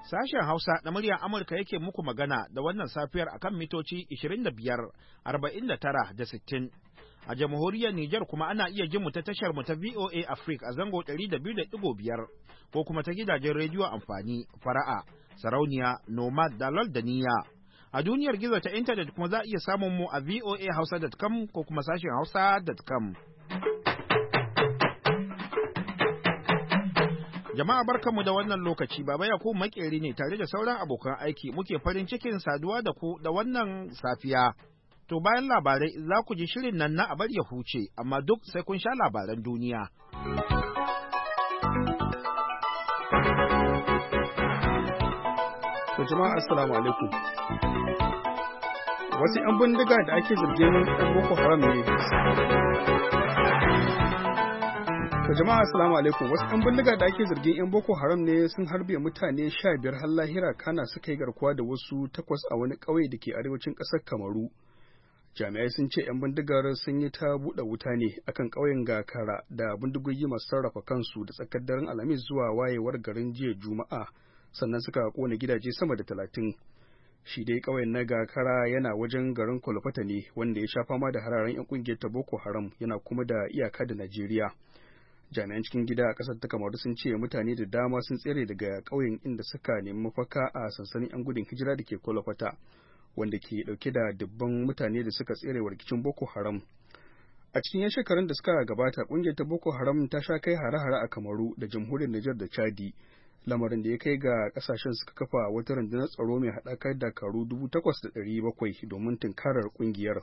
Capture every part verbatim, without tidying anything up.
Sashen Hausa na muryar Amurka yake muku magana da wannan safiyar akan mitoci ishirin da biyar, arba'in da tara da sittin. A jamhuriyar Nijar kuma ana iya jin mu ta tashar mu ta V O A Africa a zango ɗari da biyu da ɗigo biyar ko kuma ta gidajen rediyo amfani, fara'a, sarauniya, nomad, dalol da niyya. A duniyar gizo ta intanet kuma za a iya samun mu a v o a hausa dot com ko kuma sashen hausa dot com. Jama'a barkanmu da wannan lokaci, Baba Yakubu Makeri ne tare da sauran abokan aiki muke farin cikin saduwa da ku da wannan safiya. To bayan labarai za ku ji shirin nan na abar ya huce, amma duk sai kun sha labaran duniya. To jama'a assalamu alaikum. Wasu 'yan bindiga da ake zargin ɗan Boko Haram ne. To jama'a assalamu alaikum. Wasu 'yan bindiga da ake zargin 'yan Boko Haram ne sun harbe mutane sha biyar har lahira kana suka yi garkuwa da wasu takwas a wani ƙauye da ke arewacin ƙasar Kamaru. Jami'ai sun ce 'yan bindigar sun yi ta buɗe wuta ne akan ƙauyen Gakara da bindigogi masu sarrafa kansu da tsakar daren Alhamis zuwa wayewar garin jiya Juma'a, sannan suka kone gidaje sama da talatin. Shi dai ƙauyen na Gakara yana wajen garin Kolfata ne wanda ya sha fama da hararen 'yan ƙungiyar ta Boko Haram, yana kuma da iyaka da Najeriya. Jami'an cikin gida a ƙasar ta Kamaru sun ce mutane da dama sun tsere daga ƙauyen inda suka nemi mafaka a sansanin 'yan gudun hijira da ke Kolfata, wanda ke dauke da dubban mutane da suka tsere wa rikicin Boko Haram. A cikin yan shekarun da suka gabata, kungiyar ta Boko Haram ta sha kai hare-hare a Kamaru da jamhuriyar Nijar da Chadi, lamarin da ya kai ga kasashen suka kafa wata rundunar tsaro mai haɗakar dakaru dubu takwas da ɗari bakwai domin tunkarar kungiyar.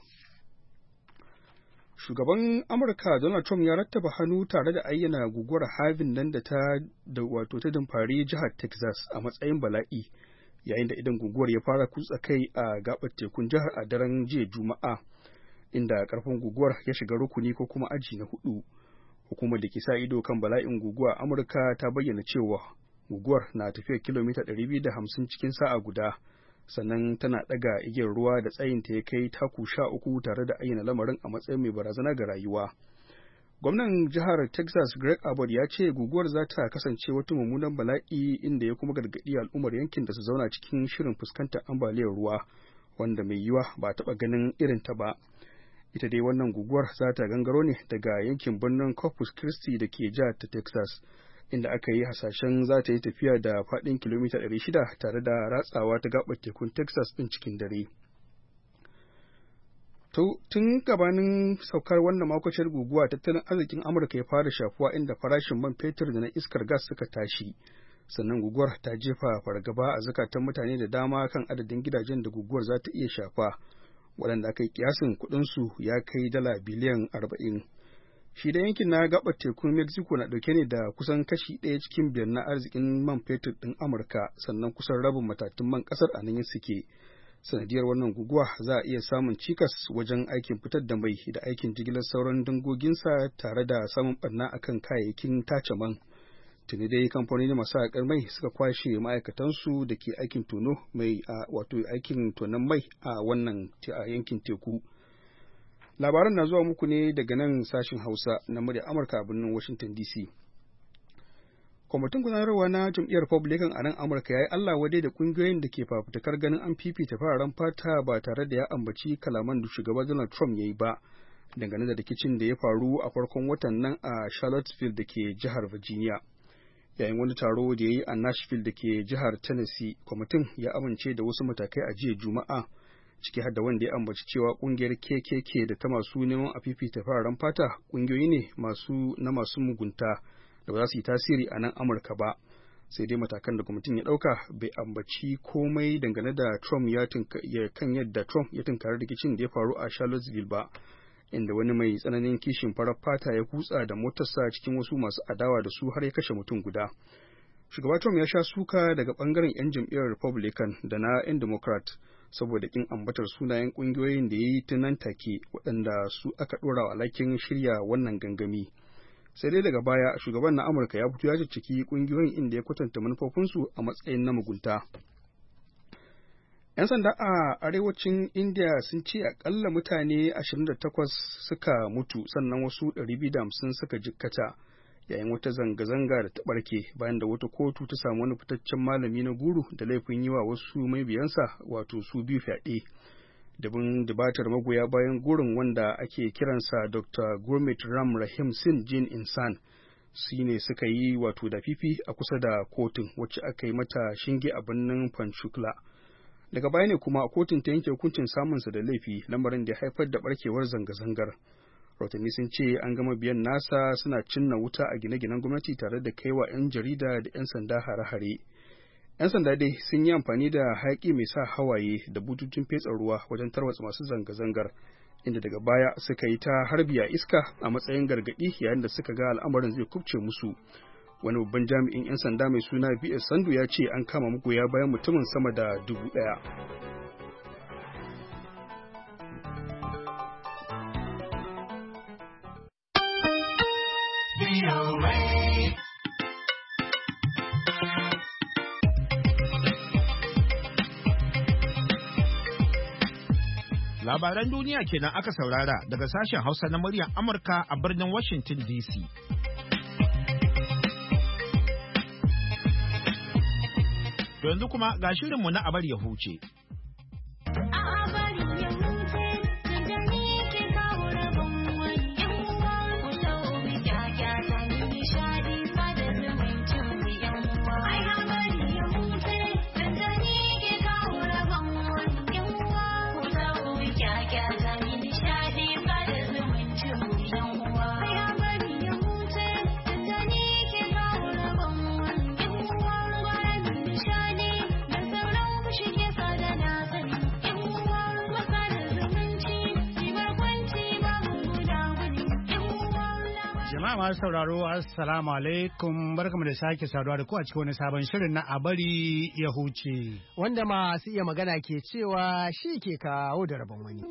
Shugaban Amurka Donald Trump ya rattaba hannu tare da ayyana guguwar Harvey nan da ta da wato ta dumfari jihar Texas a matsayin bala'i, yayin da idan guguwar ya fara kutsa kai a gabar tekun jihar a daren jiya Juma'a, inda karfin guguwar ya shiga rukuni ko kuma aji na hudu. Hukumar da ke sa ido kan bala'in guguwa Amurka ta bayyana cewa guguwar na tafiyar kilomita ɗari biyu da hamsin cikin sa'a guda, sannan tana ɗaga igiyar ruwa da tsayinta ya kai taku sha uku tare da ayyana lamarin a matsayin mai barazana ga rayuwa. Gwamnan jihar Texas Greg Abbott ya ce guguwar za ta kasance wata mummunan bala'i, inda ya kuma gargaɗi al'ummar yankin da su zauna cikin shirin fuskantar ambaliyar ruwa wanda mai yiwa ba taɓa ganin irin ta ba. Ita dai wannan guguwar za ta gangaro ne daga yankin birnin Corpus Christi da ke jihar ta Texas, inda aka yi hasashen za ta yi tafiya da faɗin kilomita ɗari shida tare da ratsawa ta gaɓar tekun Texas ɗin cikin dare. Tun gabanin saukar wannan makwacin guguwa, tattalin arzikin Amurka ya fara shafuwa inda farashin man fetur da na iskar gas suka tashi. Sannan guguwar ta jefa fargaba a zukatan mutane da dama kan adadin gidajen da guguwar za ta iya shafa, waɗanda aka yi kiyasin kuɗinsu ya kai dala biliyan arba'in. Shi da yankin na gaɓar tekun Mexico na ɗauke ne da kusan kashi ɗaya cikin biyar na arzikin man fetur ɗin Amurka, sannan kusan rabin matatun man ƙasar a nan suke. Sanadiyar wannan guguwa za a iya samun cikas wajen aikin fitar da mai da aikin jigilar sauran dangoginsa tare da samun ɓarna akan kayayyakin tace man. Tuni dai kamfanoni masu haƙar mai suka kwashe ma'aikatansu da ke aikin tono mai a wato aikin tonon mai a wannan a yankin teku. Labaran na zuwa muku ne daga nan sashin Hausa na murya Amurka a birnin Washington D C. Kwamitin gudanarwa na jam'iyyar Republican a nan Amurka ya yi Allah wadai da ƙungiyoyin da ke fafutukar ganin an fifita fararen fata ba tare da ya ambaci kalaman da shugaba Donald Trump ya yi ba, dangane da rikicin da ya faru a farkon watan nan a Charlottesville da ke jihar Virginia. Yayin wani taro da ya yi a Nashville da ke jihar Tennessee, kwamitin ya amince da wasu matakai a jiya Juma'a, ciki har da wanda ya ambaci cewa ƙungiyar K K K da ta masu neman a fifita fararen fata ƙungiyoyi ne masu na masu mugunta da ba za su yi tasiri a nan Amurka ba. Sai dai matakan da kwamitin ya ɗauka bai ambaci komai dangane da Trump ya kan yadda Trump ya tunkari rikicin da ya faru a Charlottesville ba, inda wani mai tsananin kishin farar fata ya kutsa da motarsa cikin wasu masu adawa da su har ya kashe mutum guda. Shugaba Trump ya sha suka daga ɓangaren 'yan jam'iyyar Republican da na 'yan Democrat saboda kin ambatar sunayen ƙungiyoyin da ya yi ta nan take waɗanda su aka ɗora wa alhakin shirya wannan gangami. Sai dai daga baya shugaban na Amurka ya fito ya cicciki ƙungiyoyin inda ya kwatanta manufofinsu a matsayin na mugunta. 'Yan sanda a arewacin India sun ce akalla mutane ashirin da takwas suka mutu sannan wasu ɗari biyu da hamsin suka jikkata yayin wata zanga-zanga da ta barke bayan da wata kotu ta samu wani fitaccen malami na guru da laifin yi wa wasu mabiyansa wato su biyu fyaɗe. Dabin dubatar magoya bayan gurin wanda ake kiransa Doctor Gurmeet Ram Rahim Singh Jin Insan shi ne suka yi wato da fifi a kusa da kotun wacce aka yi mata shinge a birnin Panchkula. Daga baya ne kuma kotun ta yanke hukuncin samunsa da laifi, lamarin da ya haifar da barkewar zanga-zangar. Rahotanni sun ce an gama biyan nasa suna cinna wuta a gine-ginen gwamnati tare da kaiwa 'yan jarida da 'yan sanda hare-hare. 'Yan sanda dai sun yi amfani da hayaƙi mai sa hawaye da bututun fetsa ruwa wajen tarwatsa masu zanga-zangar, inda daga baya suka yi ta harbi a iska a matsayin gargaɗi yayin da suka ga al'amarin zai kubce musu. Wani babban jami'in 'yan sanda mai suna V S Sandu ya ce an kama magoya bayan mutumin sama da dubu ɗaya. Labaran duniya kenan aka saurara daga sashen Hausa na muryar Amurka a birnin Washington D C. Yanzu kuma ga shirinmu na abar ya huce. Masu sauraro assalamu alaikum, barkamu da sake saduwa da ku a cikin wani sabon shirin na a bari ya huce, wanda masu iya magana ke cewa shi ke kawo da rabon wani.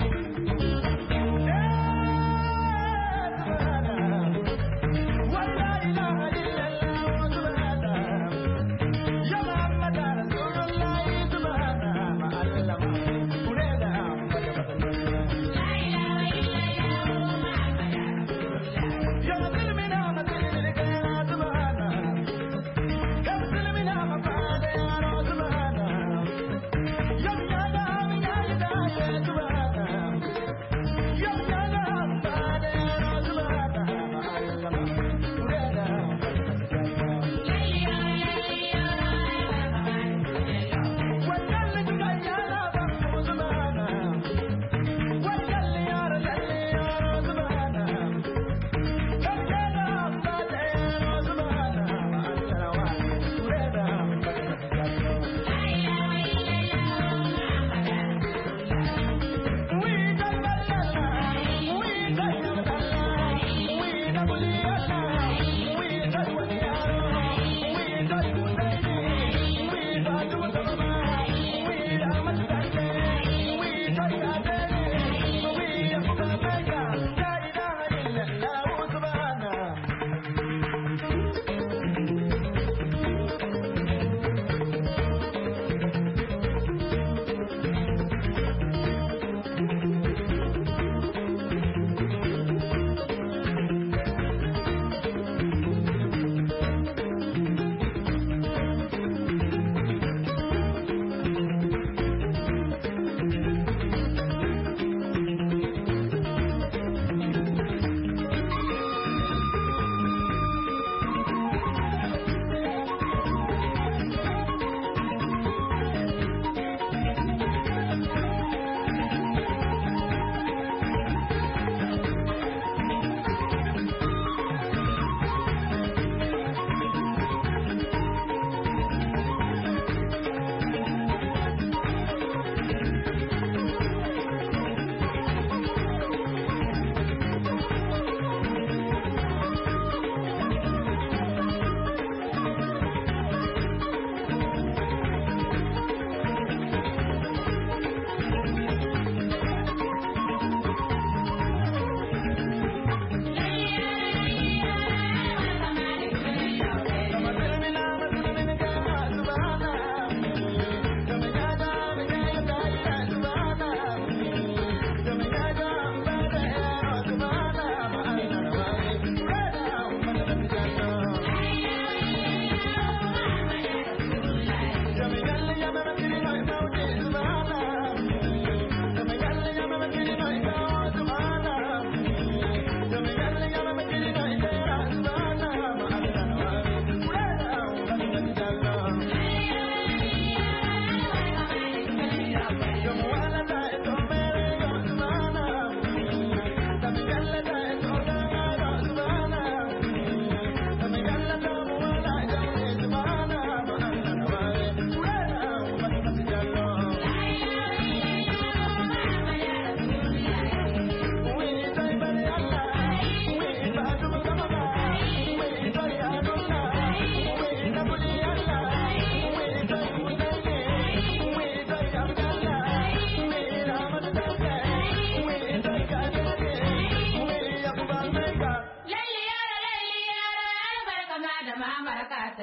What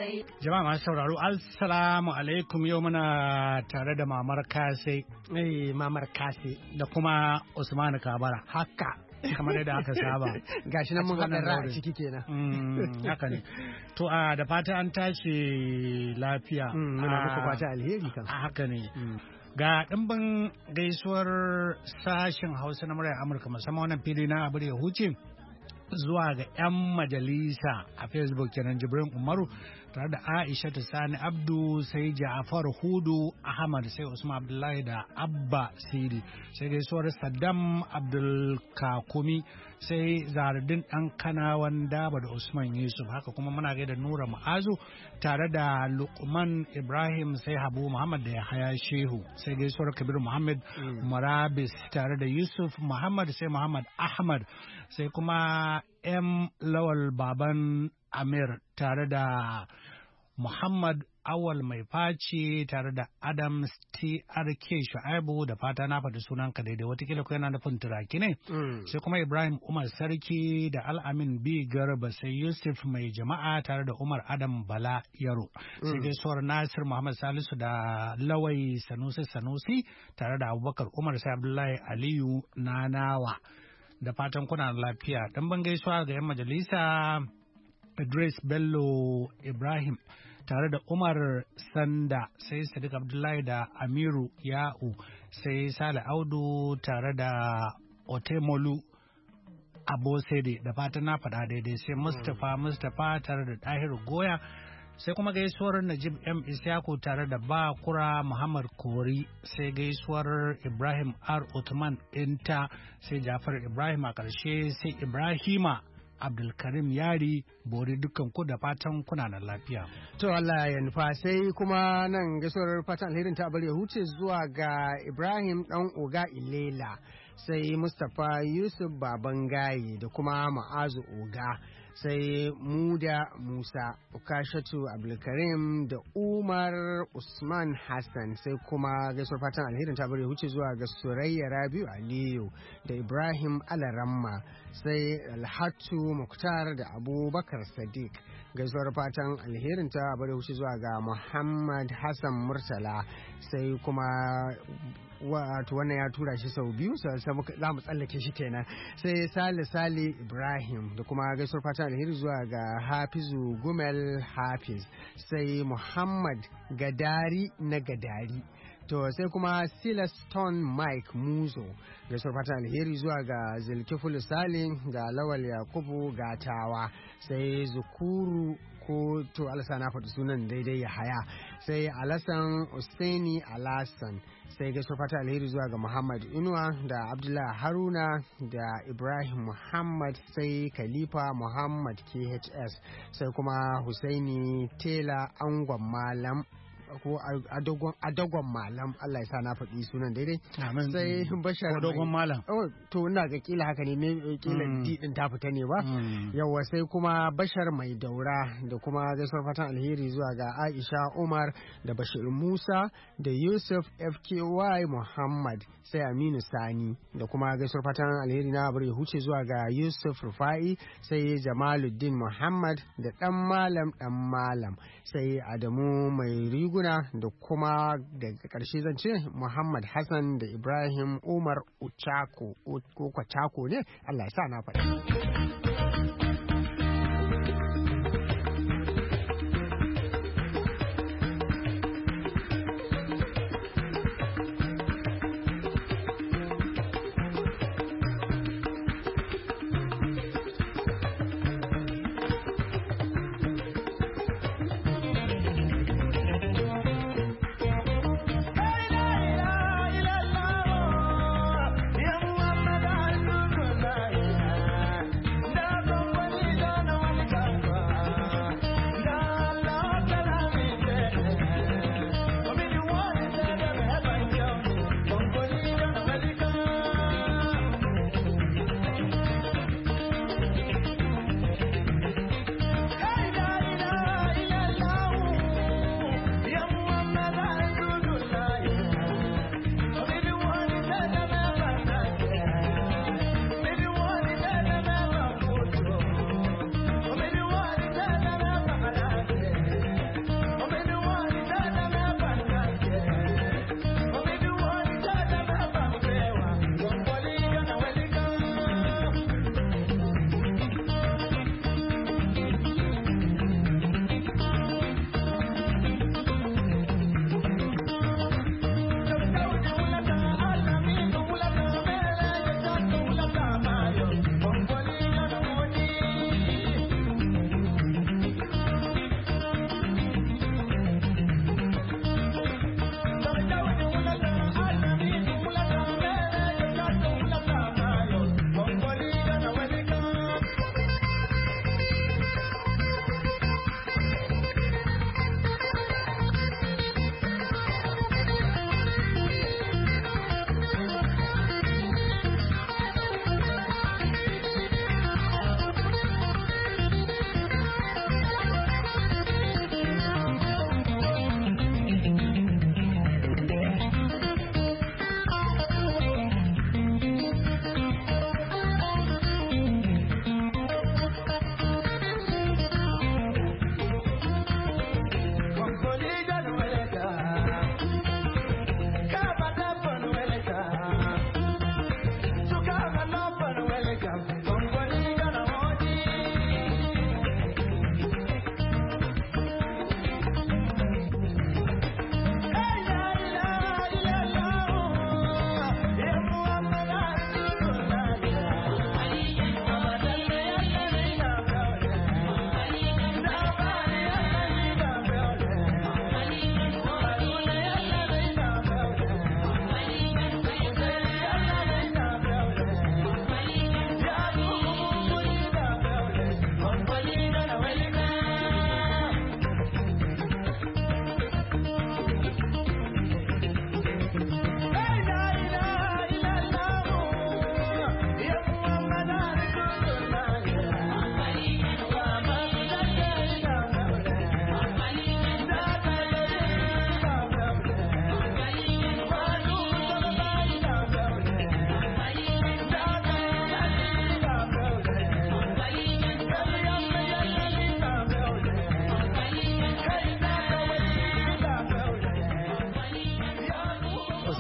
Jama'a masu sauraro, Assalamu alaikum, yau muna tare da Mamar Kase. Eh, Mamar Kase. Da kuma Usman Kabara. Haka. Kamar yadda aka saba. Gashi nan mun haɗa ra a ciki kenan. Haka ne. To a da fata an tashi lafiya. Muna muku fata alheri kan. Haka ne. Ga ɗimbin gaisuwar sashen Hausa na muryar Amurka musamman wannan fili na abu ya huce zuwa ga 'yan majalisa a Facebook kenan Jibrin Umaru tare da Aisha ta Sani Abdu sai Ja'far Hudu Ahmad sai Usman Abdullahi da Abba Sidi sai gaisuwar Saddam Abdul Kakumi sai Zaruddin Dan Kanawan Daba da Usman Yusuf haka kuma muna gaida Nura Ma'azu tare da Luqman Ibrahim sai Habu Muhammad da Yahaya Shehu sai gaisuwar Kabir Muhammad Marabis tare da Yusuf Muhammad sai Muhammad Ahmad sai kuma M Lawal Baban Amir tare da Muhammad Awal Mai Faci tare da Adams T R K Shu'aibu da fata na faɗi sunanka daidai watakila ko yana nufin turaki ne. Sai kuma Ibrahim Umar Sarki da Al'amin B Garba sai Yusuf Mai Jama'a tare da Umar Adam Bala Yaro. Sai dai suwar Nasir Muhammad Salisu da Lawai Sanusi Sanusi tare da Abubakar Umar sai Abdullahi Aliyu Nanawa. Da fatan kuna lafiya. Dan ban gaisuwa ga 'yan majalisa Idris Bello Ibrahim tare da Umar Sanda sai Sadiq Abdullahi da Amiru Ya'u sai Sale Audu tare da Otemolu Abosede da fatan na faɗa daidai sai Mustapha Mustapha tare da Dahiru Goya sai kuma gaisuwar Najib M Isyaku tare da Bakura Muhammad Kori sai gaisuwar Ibrahim R Uthman Inta sai Jafar Ibrahim a ƙarshe sai Ibrahima Abdulkarim Yari bori dukkan ku da fatan kuna da lafiya. To Allah ya nufa sai kuma nan gaisuwar fatan alherin ta bari ya huce zuwa ga Ibrahim dan Oga Ilela sai Mustapha Yusuf Babangaye da kuma Ma'azu Oga sai Muda Musa Ukashatu Abdulkarim da Umar Usman Hassan sai kuma gaisuwar fatan alherin ta bari ya huce zuwa ga Surayya Rabiu Aliyu da Ibrahim Alaramma sai Alhatu Muktar da Abubakar Sadiq gaisuwar fatan alherin ta bari huce zuwa ga Muhammad Hassan Murtala sai kuma wato wannan ya tura shi sau biyu za mu tsallake shi kenan sai Sale Sale Ibrahim da kuma gaisuwar fatan alheri zuwa ga Hafizu Gumel Hafiz sai Muhammad Gadari na Gadari to sai kuma Silaston Mike Muzo gaisuwar fatan alheri zuwa ga Zulkifulu Salim ga Lawal Yakubu Gatawa sai Zukuru ko to alasa na faɗi sunan daidai ya haya sai Alasan Usaini Alasan sai gaisuwar fatan alheri zuwa ga Muhammad Inuwa da Abdullahi Haruna da Ibrahim Muhammad sai Khalifa Muhammad K H S sai kuma Husaini Tela Angon Malam ko adogon malam Allah ya sa na faɗi sunan daidai sai Bashar adogon malam oh to ina ga kila haka ne ne kila didin ta fita ne ba yawa sai kuma Bashar Mai Daura da kuma gaisuwar fatan alheri zuwa ga Aisha Umar da Bashir Musa da Yusuf F K Y Muhammad sai Aminu Sani da kuma gaisuwar fatan alheri na bari huce zuwa ga Yusuf Rufai sai Jamaluddin Muhammad da dan malam dan malam sai Adamu Mai Rigo da kuma daga ƙarshe zan ce Muhammad Hassan da Ibrahim Umar Uchako ko Kwachako ne Allah ya sa na faɗi.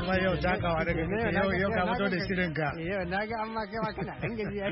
ma yau takawa daga yau yau ka fito da shirin ka yau na ga amma kai ma kana dan gaji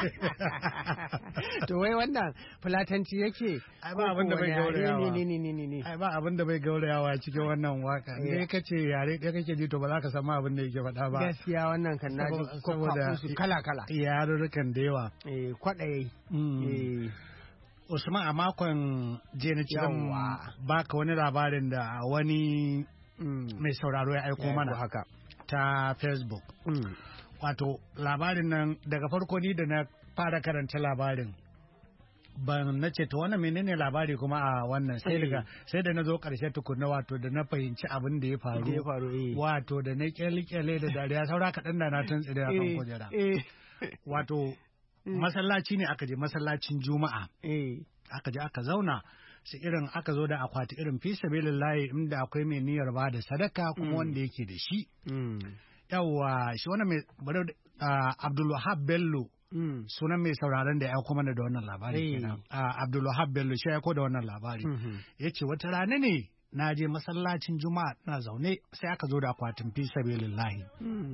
to wai wannan fulatanci yake ai ba abin da bai gaurayawa ne ne ne ne ai ba abin da bai gaurayawa cikin wannan waka ne kace yare da kake ji to ba za ka san ma abin da yake faɗa ba gaskiya wannan kan naji saboda kala kala yarurrukan da yawa eh kwadaye eh Usman a makon je na cikin baka wani labarin da wani mai sauraro ya aiko mana haka ta Facebook. Wato labarin nan daga farko ni da na fara karanta labarin ban na ce to wannan menene labari kuma a wannan sai daga sai da na zo karshe tukunna wato da na fahimci abin da ya faru wato da na kyale-kyale da dariya saura kaɗan da na tuntsire a kan kujera. Wato masallaci ne aka je masallacin juma'a aka je aka zauna su irin aka zo da akwati irin fi sabilillahi inda akwai mai niyyar ba da sadaka kuma wanda yake da shi yawa shi wannan mai Abdulwahab Bello sunan mai sauraron da ya aiko mana da wannan labari kenan Abdulwahab Bello shi ya aiko da wannan labari yace wata rana ne na je masallacin juma'a na zaune sai aka zo da akwatin fi sabilillahi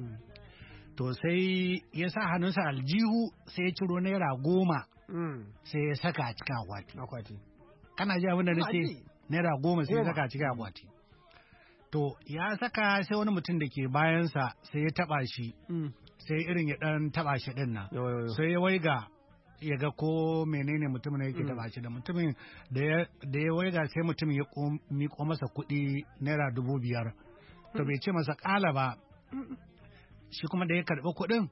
to sai ya sa hannunsa aljihu sai ya ciro naira goma sai ya saka a cikin akwati. Kana ji abin da nake naira goma sai ya saka a cikin akwati. To ya saka sai wani mutum da ke bayansa sai ya taba shi sai irin ya dan taba shi din nan. Sai ya waiga ya ga ko menene mutumin yake taba shi da mutumin da ya waiga sai mutum ya miko masa kuɗi naira dubu biyar. To bai ce masa ƙala ba. Shi kuma da ya karɓi kuɗin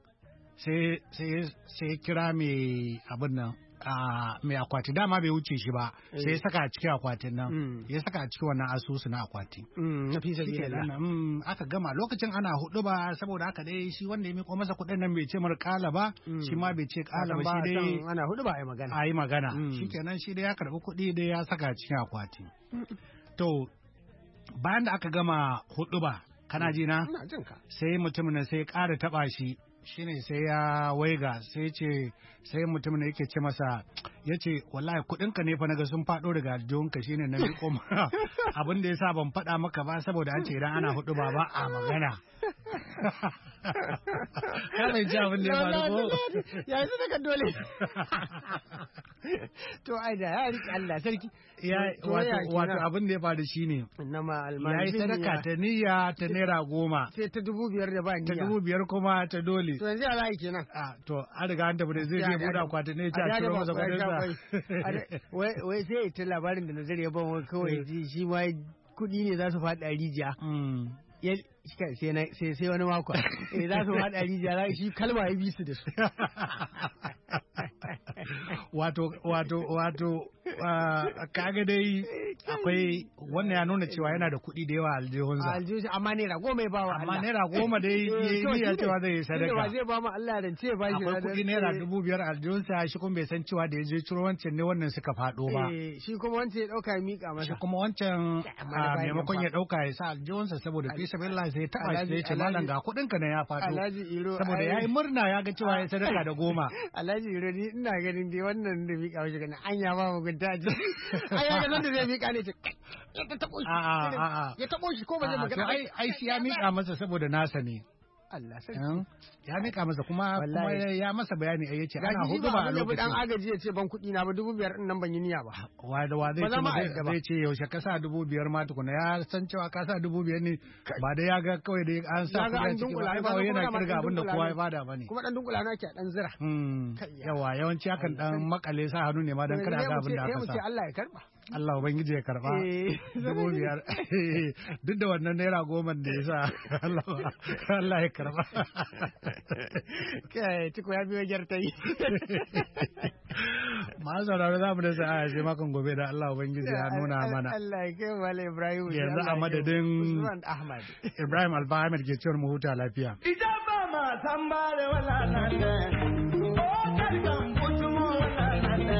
sai ya kira mai abin nan mai akwati dama bai wuce shi ba sai ya saka a cikin akwatin nan ya saka a cikin wannan asusu na akwati na fi sabi aka gama lokacin ana hudu ba saboda haka dai shi wanda ya miko masa kuɗin nan bai ce mar kala ba shi ma bai ce kala ba shi dai ana hudu ba a yi magana a yi magana shikenan shi dai ya karɓi kuɗi dai ya saka a cikin akwati to bayan da aka gama hudu ba kana ji na sai mutumin sai ƙara taɓa shi shine sai ya waiga sai ce sai mutumin yake ce masa ya ce wallahi kuɗinka ne fa naga sun faɗo daga aljihunka shine na miƙo ma abin da yasa ban faɗa maka ba saboda an ce idan ana hudu ba ba a magana ya bai ji abin da ya faru ko ya yi daga dole to ai da ya riƙe Allah sarki ya wato wato abin da ya faru shine ya yi sadaka ta niyya ta naira goma sai ta dubu biyar da ba niyya ta dubu biyar kuma ta dole to yanzu ya za a yi kenan a to an riga an tafi da zai je buɗe akwati ne ta ciro masa kuɗin sa wai sai ta labarin da nazari ya ban kawai ji shi ma kuɗi ne za su faɗi a rijiya sai wani mako za su faɗi a rijiya shi kalma ya bi su da su wato wato wato kaga dai akwai wannan ya nuna cewa yana da kuɗi da yawa aljihunsa aljihunsa amma naira goma ya bawa amma naira goma dai yayi ya cewa zai yi sadaka ba zai ba mu Allah da ce ba shi akwai kuɗi naira dubu biyar aljihunsa shi kuma bai san cewa da ya je ciro wancan ne wannan suka faɗo ba shi kuma wancan ya ɗauka ya miƙa masa shi kuma wancan maimakon ya ɗauka ya sa aljihunsa saboda fi sabilillah sai ya taɓa shi ya ce malam ga kuɗin ka ne ya faɗo saboda ya yi murna ya ga cewa ya sadaka da goma Alhaji Iro ni ina ganin dai wannan da miƙa mashi ganin anya ba mu gunta ji ai ya ga nan da zai miƙa ne ce ya taɓo shi ya taɓo shi ko ba zai magana ai ai shi ya miƙa masa saboda nasa ne Allah sarki ya mika masa kuma kuma ya masa bayani ai yace ana hudu ba a lokacin dan agaji yace ban kuɗi na ba dubu biyar din nan ban yi niyya ba wa da wa zai ce zai ce yaushe ka sa dubu biyar ma tukuna ya san cewa ka sa dubu biyar ne ba da ya ga kawai da an sa kuɗi a ciki ba kawai yana kirga abin da kowa ya bada bane kuma dan dunkula na ke dan zira yawa yawanci akan dan makale sa hannu ne ma dan kada ga abin da aka sa Allah ya karba Allah Ubangiji ya karba dubu biyar duk da wannan naira goma da ya sa Allah ya karba kai ciko ya biyo gyarta yi masu sauraro za mu da sa'a sai makon gobe da Allah Ubangiji ya nuna mana Allah ya kai wale Ibrahim yanzu a madadin Ahmad Ibrahim Alba Ahmed ke cewar mu huta lafiya idan ba ma san ba da wala nan ne o karkan mutumo wala nan ne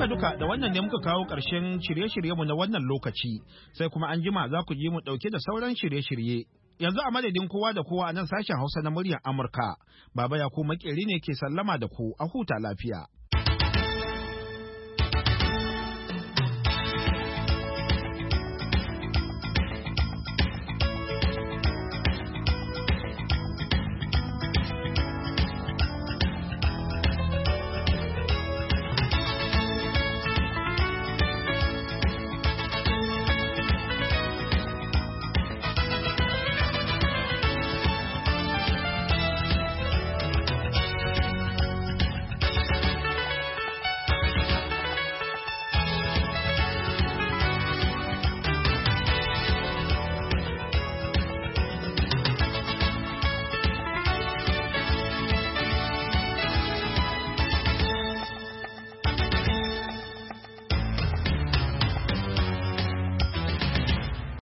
duka da wannan ne muka kawo ƙarshen shirye-shiryenmu na wannan lokaci, sai kuma an jima za ku ji mu ɗauke da sauran shirye-shirye. Yanzu a madadin kowa da kowa a nan sashen Hausa na muryar Amurka, Baba Yakubu Makeri ne ke sallama da ku a huta lafiya.